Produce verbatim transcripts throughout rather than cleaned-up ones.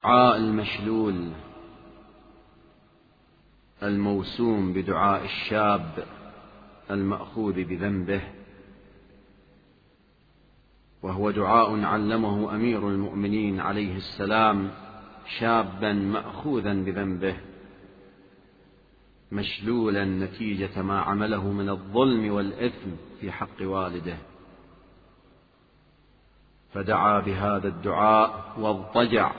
الدعاء المشلول الموسوم بدعاء الشاب المأخوذ بذنبه، وهو دعاء علمه أمير المؤمنين عليه السلام شابا مأخوذا بذنبه مشلولا نتيجة ما عمله من الظلم والإثم في حق والده، فدعا بهذا الدعاء واضطجع،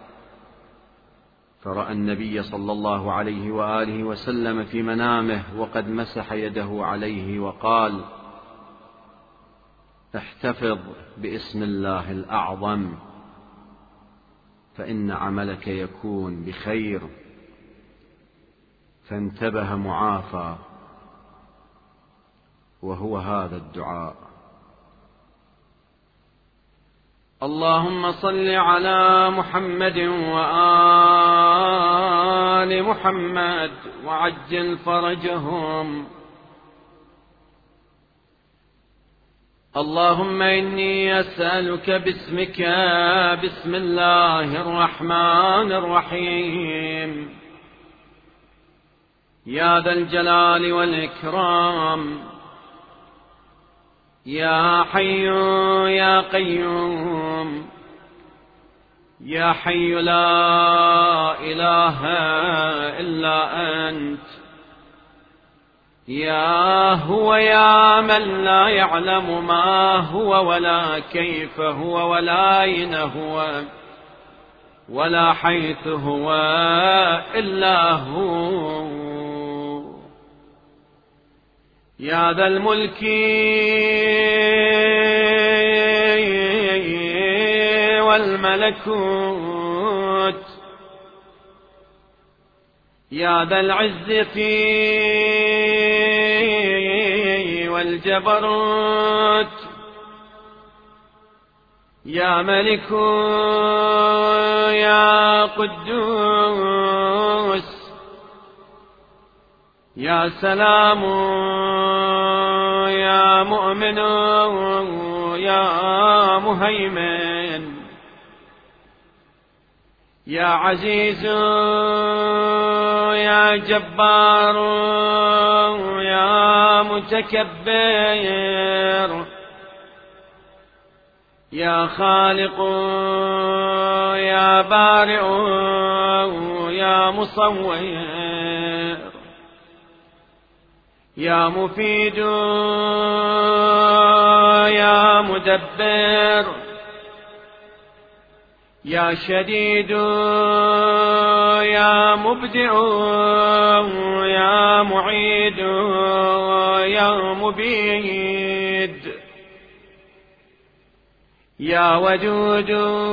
فرأى النبي صلى الله عليه وآله وسلم في منامه وقد مسح يده عليه وقال: احتفظ باسم الله الأعظم فإن عملك يكون بخير. فانتبه معافى، وهو هذا الدعاء: اللهم صل على محمد وآل محمد وعجل فرجهم. اللهم إني أسألك باسمك بسم الله الرحمن الرحيم يا ذا الجلال والإكرام، يا حي يا قيوم، يا حي لا إله إلا أنت، يا هو يا من لا يعلم ما هو ولا كيف هو ولا أين هو ولا حيث هو إلا هو، يا ذا الملك والملكوت، يا ذا العزة والجبروت، يا ملك يا قدوس، يا سلام يا مؤمن يا مهيمن، يا عزيز يا جبار يا متكبر، يا خالق يا بارئ يا مصور، يا مفيد يا مدبر، يا شديد يا مبدع يا معيد يا مبيد، يا ودود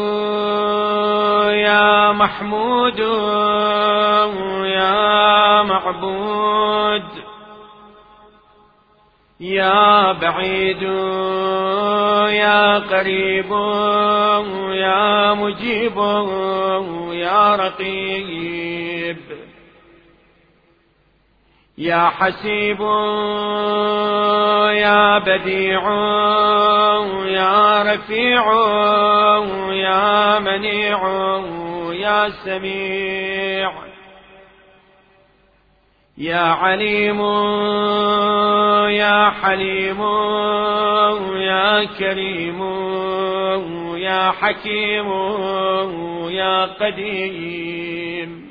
يا محمود يا معبود، يا بعيد يا قريب يا مجيب يا رقيب، يا حسيب يا بديع يا رفيع يا منيع يا سميع، يا عليم يا حليم يا كريم يا حكيم يا قديم،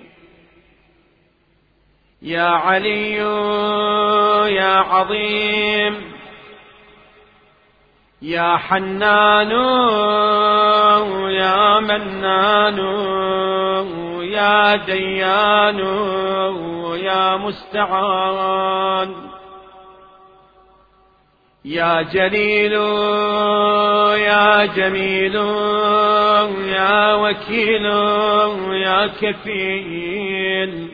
يا علي يا عظيم، يا حنان يا منان يا ديان يا مستعان، يا جليل يا جميل يا وكيل يا كفيل،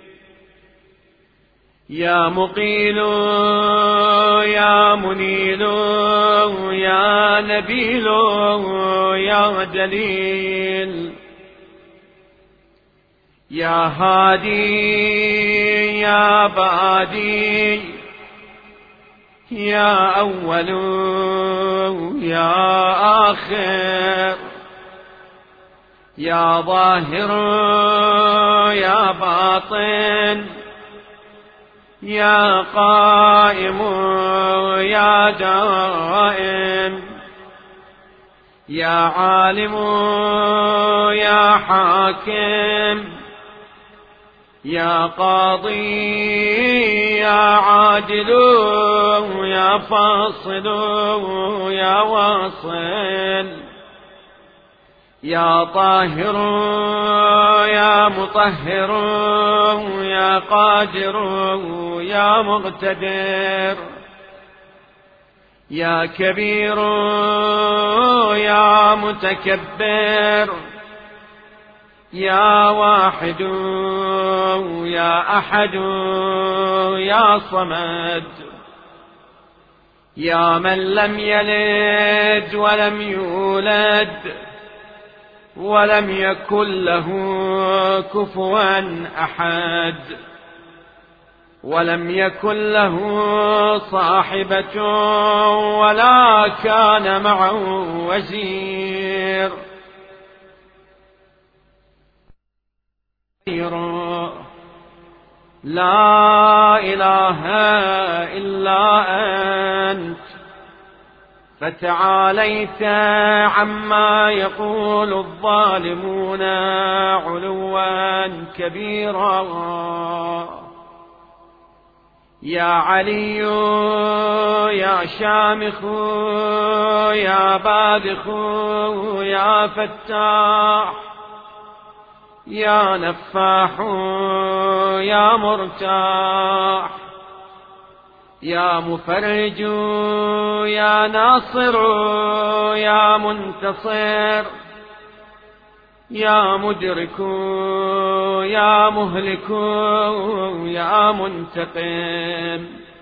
يا مقيل يا منيل يا نبيل يا دليل، يا هادي يا بادي يا أول يا آخر يا ظاهر يا باطن يا قائم يا دائم يا عالم يا حاكم يا قاضي يا عادل يا فاصل يا واصل يا طاهر يا مطهر يا قادر يا مقتدر يا كبير يا متكبر يا واحد يا أحد يا صمد يا من لم يلد ولم يولد ولم يكن له كفوا أحد ولم يكن له صاحبة ولا كان معه وزير لا إله إلا أنت فتعاليت عما يقول الظالمون علوا كبيرا يا علي يا شامخ يا باذخ يا فتاح يا نفاح يا مرتاح يا مفرج يا ناصر يا منتصر يا مدرك يا مهلك يا منتقم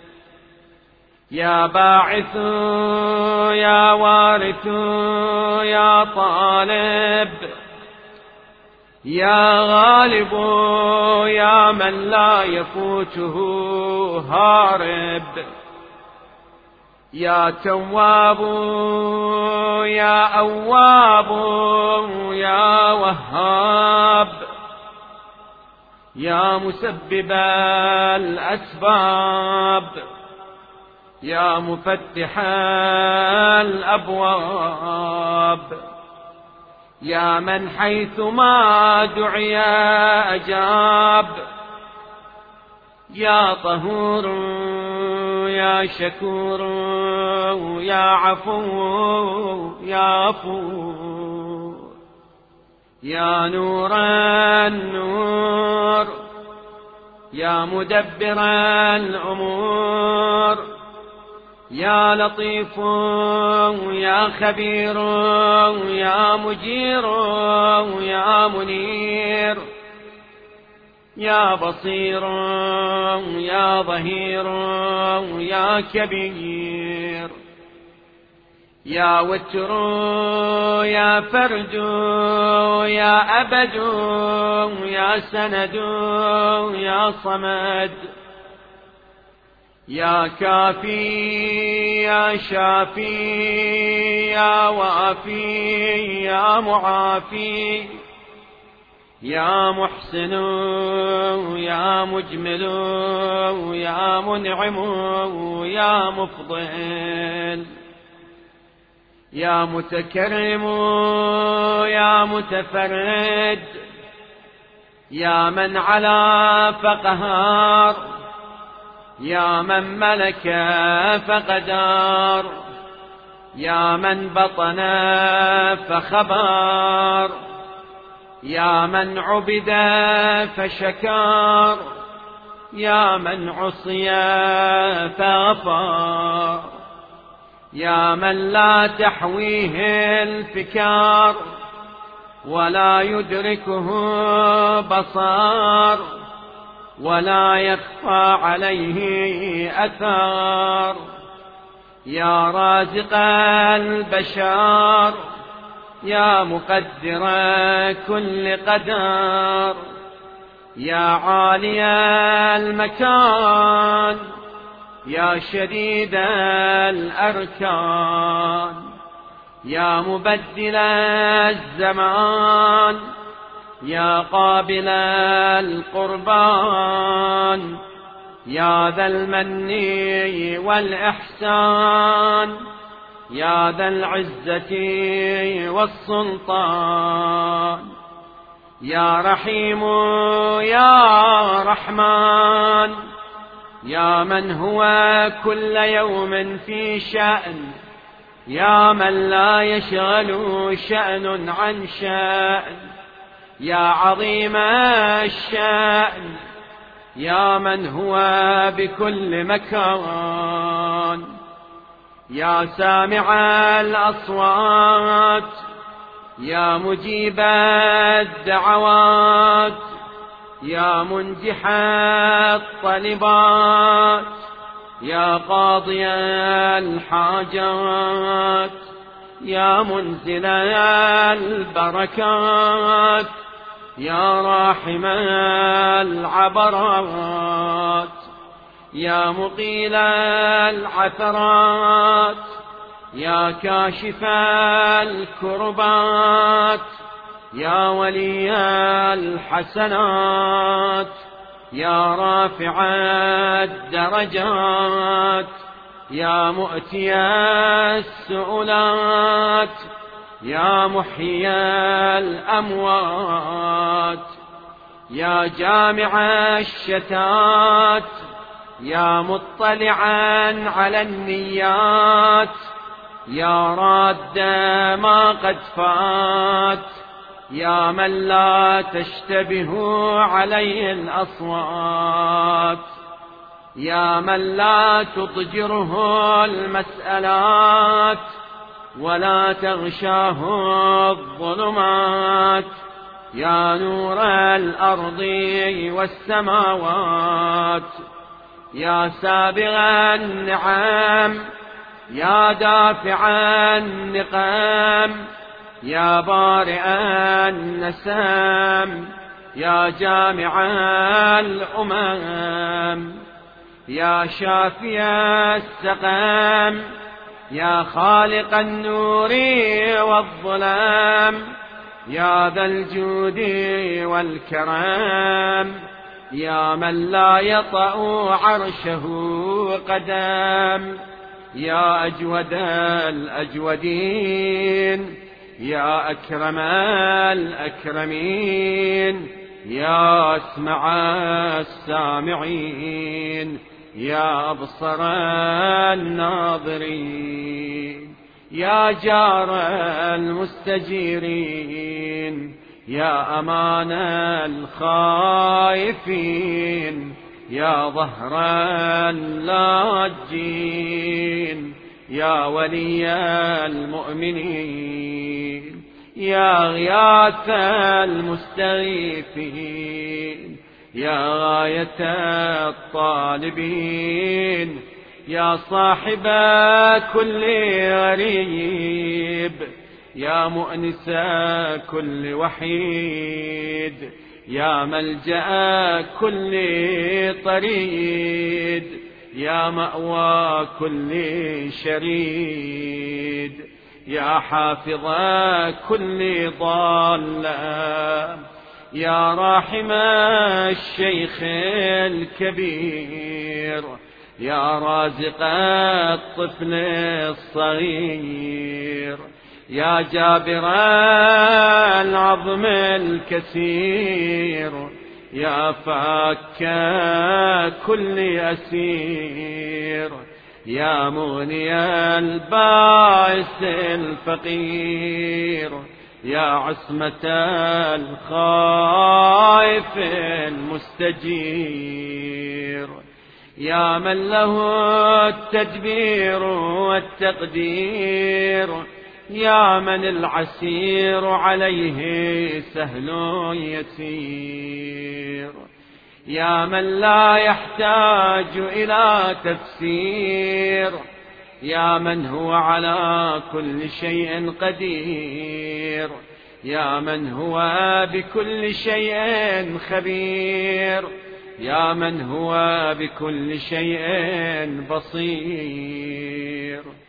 يا باعث يا وارث يا طالب يا غالب يا من لا يفوته هارب يا تواب يا أواب يا وهاب يا مسبب الأسباب يا مفتح الأبواب يا من حيث ما دعي أجاب يا طهور يا شكور يا عفو يا عفو يا نور النور يا مدبر الأمور يا لطيف يا خبير يا مجير يا منير يا بصير يا ظهير يا كبير يا وتر يا فرد يا أبد يا سند يا صمد يا كافي يا شافي يا وافي يا معافي يا محسن يا مجمل يا منعم يا مفضل يا متكرم يا متفرد يا من علا فقهار يا من ملك فقدار يا من بطن فخبار يا من عبد فشكار يا من عصي فغفار يا من لا تحويه الفكار ولا يدركه بصار ولا يخفى عليه أثار يا رازق البشر يا مقدر كل قدر يا عالي المكان يا شديد الأركان يا مبدل الزمان يا قابل القربان يا ذا المن والإحسان يا ذا العزة والسلطان يا رحيم يا رحمن يا من هو كل يوم في شأن يا من لا يشغل شأن عن شأن يا عظيم الشأن يا من هو بكل مكان يا سامع الأصوات يا مجيب الدعوات يا منجح الطلبات يا قاضي الحاجات يا منزل البركات يا راحم العبرات يا مقيل العثرات يا كاشف الكربات يا ولي الحسنات يا رافع الدرجات يا مؤتي السؤلات يا محيي الأموات يا جامع الشتات يا مطلعا على النيات يا راد ما قد فات يا من لا تشتبه عليه الأصوات يا من لا تضجره المسألات ولا تغشاه الظلمات يا نور الأرض والسماوات يا سابغ النعم يا دافع النقام يا بارئ النسام يا جامع الأمم يا شافي السقام يا خالق النور والظلام يا ذا الجود والكرام يا من لا يطأ عرشه قدم يا أجود الأجودين يا أكرم الأكرمين يا أسمع السامعين يا أبصر الناظرين يا جار المستجيرين يا أمان الخائفين يا ظهر اللاجين يا ولي المؤمنين يا غياث المستغيثين يا غاية الطالبين يا صاحب كل غريب يا مؤنس كل وحيد يا ملجأ كل طريد يا مأوى كل شريد يا حافظ كل ضالة يا راحم الشيخ الكبير يا رازق الطفل الصغير يا جابر العظم الكثير يا فاك كل أسير يا مغني البائس الفقير يا عصمة الخائف المستجير يا من له التدبير والتقدير يا من العسير عليه سهل يسير يا من لا يحتاج إلى تفسير يا من هو على كل شيء قدير يا من هو بكل شيء خبير يا من هو بكل شيء بصير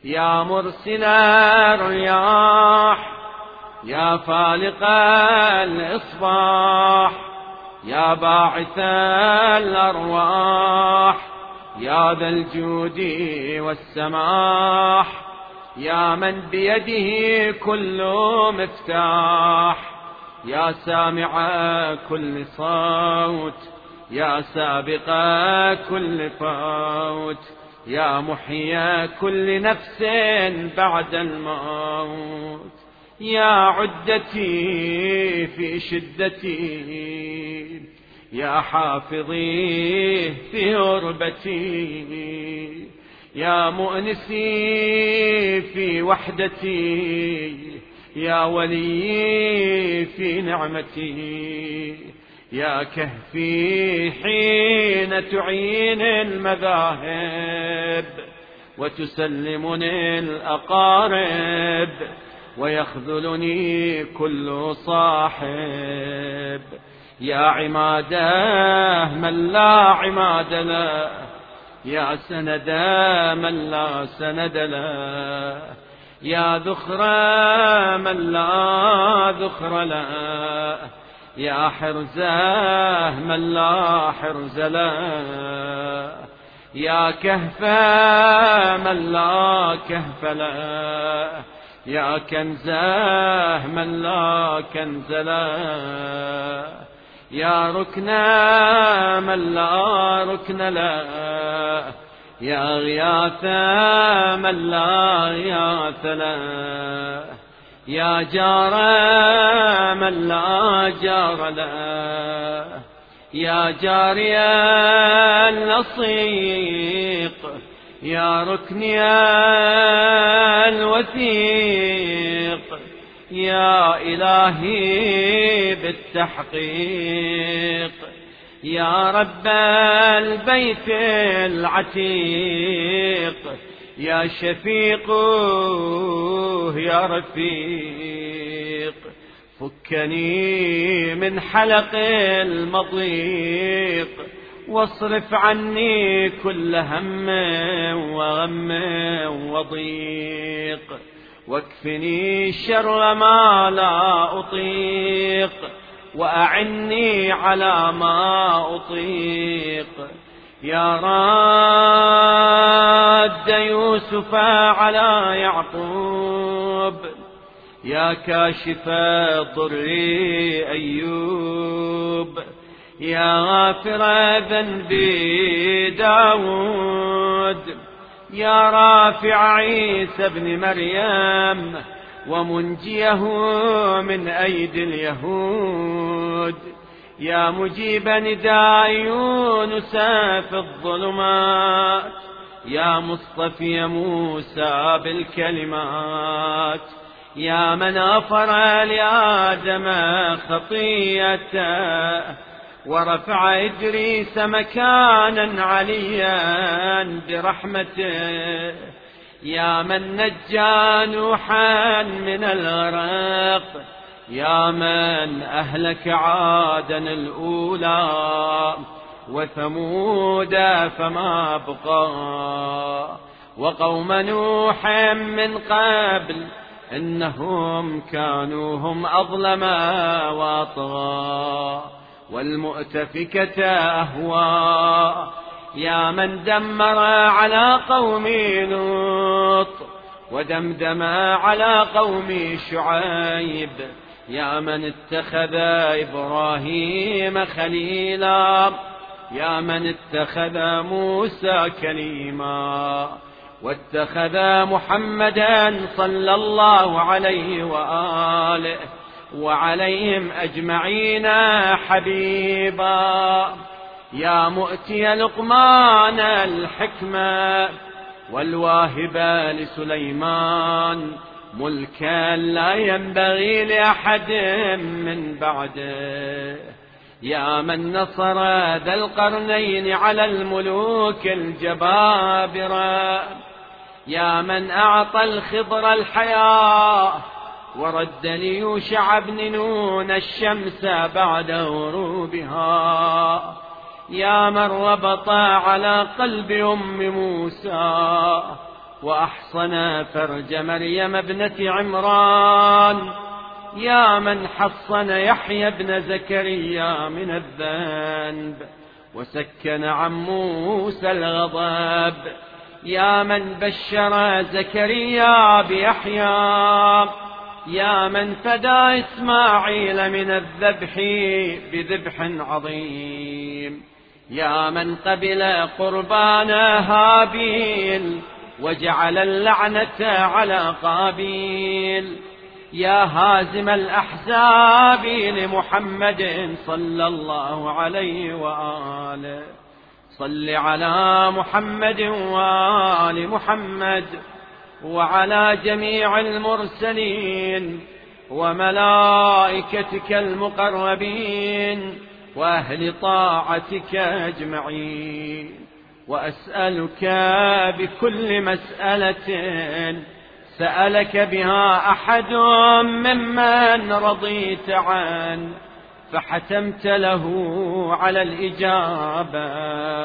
يا مرسل الرياح، يا فالق الإصباح، يا باعث الأرواح، يا ذا الجود والسماح، يا من بيده كل مفتاح، يا سامع كل صوت، يا سابق كل فوت، يا محيي كل نفس بعد الموت، يا عدتي في شدتي، يا حافظي في غربتي، يا مؤنسي في وحدتي، يا ولي في نعمتي، يا كهفي حين تعين المذاهب وتسلمني الأقارب ويخذلني كل صاحب، يا عماده من لا عماد له، يا سند من لا سند له، يا ذخر من لا ذخر له، يا حرزه من لا حرز له، يا كهف من لا كهف له، يا كنزه من لا كنز له، يا ركن من لا ركن له، يا غياث من لا غياث له، يا جار من لا جار له، يا جاري اللصيق، يا ركني الوثيق، يا إلهي بالتحقيق، يا رب البيت العتيق، يا شفيق يا رفيق، فكني من حلق المضيق، واصرف عني كل هم وغم وضيق، واكفني شر ما لا أطيق، وأعني على ما أطيق، يا راد يوسف على يعقوب، يا كاشف ضر أيوب، يا غافر ذنبي داود، يا رافع عيسى ابن مريم ومنجيه من أيدي اليهود، يا مجيب نداء يونس في الظلمات، يا مصطفي موسى بالكلمات، يا من غفر لآدم خطيئته ورفع إدريس مكانا عليا برحمته، يا من نجى نوحا من الغرق، يا من أهلك عادا الأولى وثمود فما بقى، وقوم نوح من قبل إنهم كانوا هم أظلم وأطغى، والمؤتفكة أهوى، يا من دمر على قوم لوط ودمدم على قوم شعيب، يا من اتخذ إبراهيم خليلا، يا من اتخذ موسى كليما، واتخذ محمدا صلى الله عليه وآله وعليهم أجمعين حبيبا، يا مؤتي لقمان الحكمة والواهب لسليمان ملكا لا ينبغي لأحد من بعده، يا من نصر ذا القرنين على الملوك الجبابرة، يا من أعطى الخضر الحياة ورد ليوشع بن نون الشمس بعد غروبها، يا من ربط على قلب أم موسى وأحصن فرج مريم ابنة عمران، يا من حصن يحيى بن زكريا من الذنب وسكن عن موسى الغضب، يا من بشر زكريا بيحيى، يا من فدى إسماعيل من الذبح بذبح عظيم، يا من قبل قربان هابيل وجعل اللعنة على قابيل، يا هازم الأحزاب لمحمد صلى الله عليه وآله، صل على محمد وآل محمد وعلى جميع المرسلين وملائكتك المقربين وأهل طاعتك أجمعين. وأسألك بكل مسألة سألك بها أحد ممن رضيت عنه فحتمت له على الإجابة،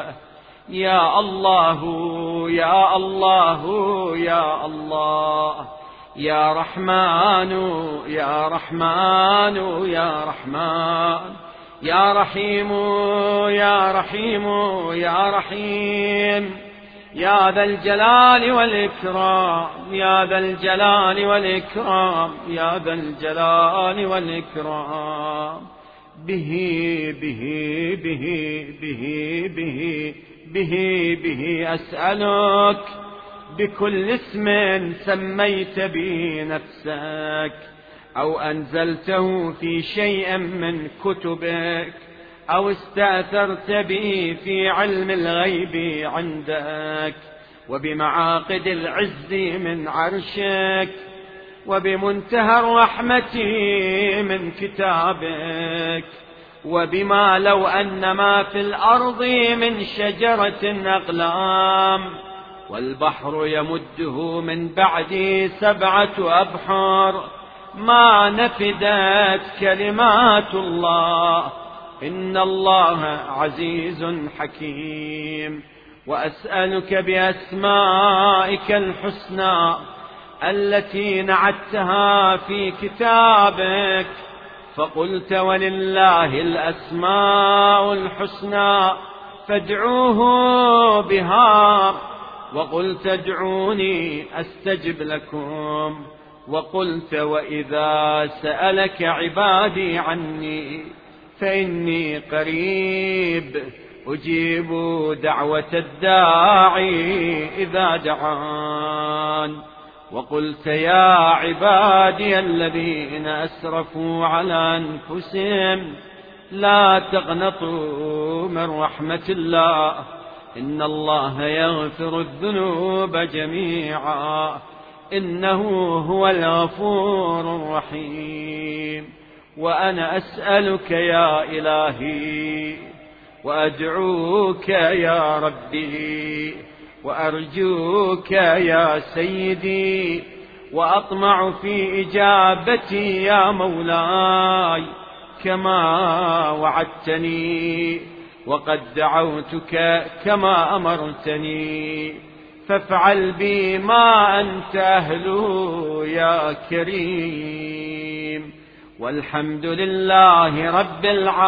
يا الله يا الله يا الله، يا رحمن يا رحمن يا رحمن، يا رحيم يا رحيم يا رحيم، يا ذا الجلال والإكرام يا ذا الجلال والإكرام يا ذا الجلال والإكرام. به به به به به به به أسألك بكل اسم سميت به نفسك أو أنزلته في شيء من كتبك أو استأثرت به في علم الغيب عندك وبمعاقد العز من عرشك وبمنتهى الرحمة من كتابك وبما لو أن ما في الأرض من شجرة أقلام والبحر يمده من بعد سبعة أبحر ما نفدت كلمات الله، إن الله عزيز حكيم. وأسألك بأسمائك الحسنى التي نعتها في كتابك فقلت ولله الأسماء الحسنى فادعوه بها، وقلت ادعوني أستجب لكم، وقلت وإذا سألك عبادي عني فإني قريب أجيب دعوة الداعي إذا دعان. وقلت يا عبادي الذين أسرفوا على أنفسهم لا تقنطوا من رحمة الله إن الله يغفر الذنوب جميعا إنه هو الغفور الرحيم. وأنا أسألك يا إلهي وأدعوك يا ربي وأرجوك يا سيدي وأطمع في إجابتي يا مولاي كما وعدتني، وقد دعوتك كما أمرتني فافعل بي ما أنت أهله يا كريم. والحمد لله رب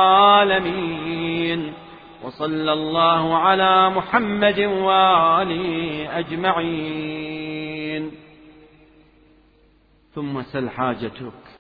العالمين، وصلى الله على محمد وآله أجمعين. ثم سل حاجتك.